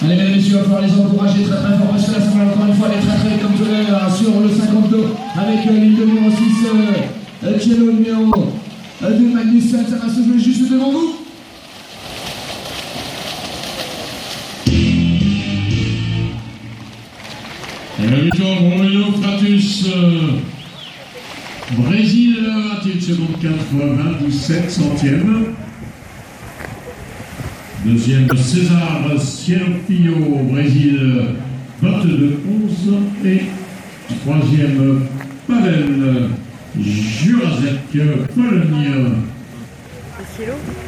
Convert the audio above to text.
Allez, mesdames et messieurs, il va falloir les encourager très très fort parce que la finale, encore une fois, elle est très très comme je l'ai sur le 52 avec l'île de numéro 6, qui est le numéro de Magnus. Ça va se jouer juste devant vous. Et la victoire Romeo Fratus, Brésil, 21 secondes 4 fois 27 centièmes. Deuxième, César Sierpillo, Brésil, 22-11. Et troisième, Pavel Jurasek, Pologne.